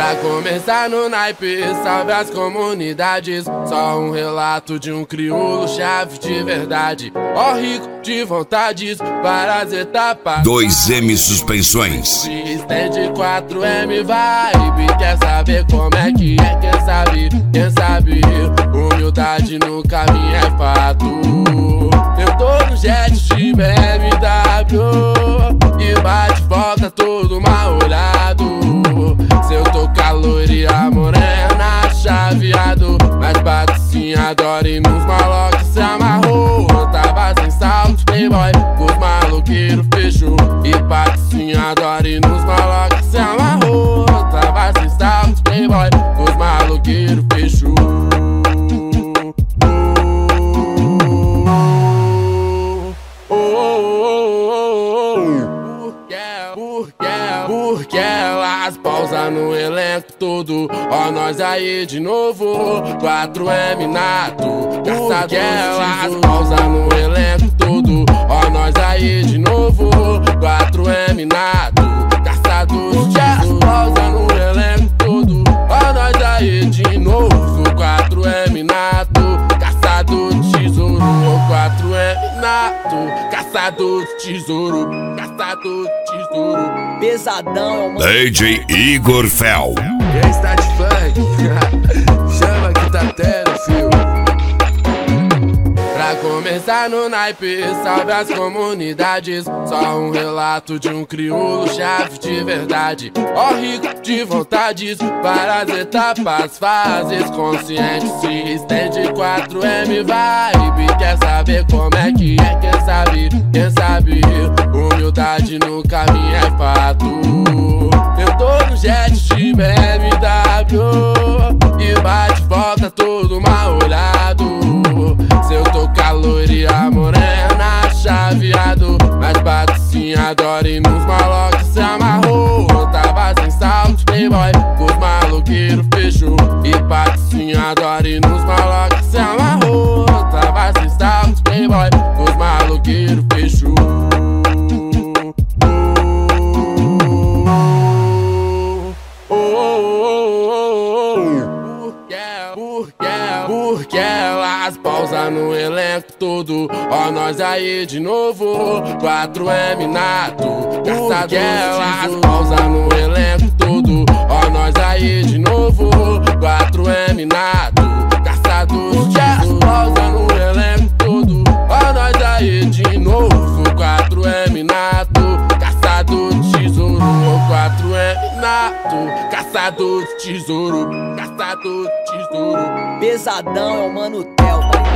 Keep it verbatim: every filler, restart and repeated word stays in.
Pra começar no naipe, salve as comunidades. Só um relato de um crioulo chave de verdade. Ó rico de vontades, várias etapas. dois M Suspensões. Estende quatro M vibe. Quer saber como é que é? Quem sabe, quem sabe. Humildade no caminho é fato. Eu tô no jet de B M W e bate volta todo mal olhado. Se eu tô calor e a morena chaveado, mas patrocínio adora e nos maloques se amarrou. Eu tava sem salto, playboy, os maloqueiros fechou. E patrocínio adora e nos maloques se amarrou. Eu tava sem salto, playboy, os maloqueiros fechou. Porque elas pausam no elenco todo. Ó nós aí de novo, quatro M nato. Porque elas pausam no elenco todo. Ó nós aí de novo, quatro M nato. Caçadores de elas pausam no elenco todo. Ó nós aí de novo, quatro M nato. Caçador de tesouro, quatro M nato. Caçador de tesouro, caçador de tesouro. Pesadão, é o D J Igor Fel. E aí, está de funk? Chama que tá tendo, fio. Pra começar no naipe, salve as comunidades. Só um relato de um crioulo chave de verdade. Ó rico de vontades, várias etapas, fases conscientes. Se estende quatro M vibe. Quer saber como é que é? Quem sabe, quem sabe. Humildade no caminho é fato. Eu tô no jet de B M W e bate volta todo mal olhado. Se eu tô calor e a morena chaveado, mas patrocínio adora e nos maloques se amarrou. Eu tava sem salto, playboy, os maloqueiros fechou. E patrocínio adora e nos maloques se amarrou. Eu tava sem salto, playboy, os maloqueiros fechou. Porque elas pausam no elenco todo. Ó nós aí de novo, quatro M nato. Porque elas pausam no elenco todo. Ó nós aí de novo, quatro M nato. Caçadores de elas pausam no elenco todo. Ó nós aí de novo, quatro M nato. Caçador de tesouro, quatro M nato. Caçador de tesouro, caçador de tesouro. Pesadão, é o Mano Tel, tá ligado?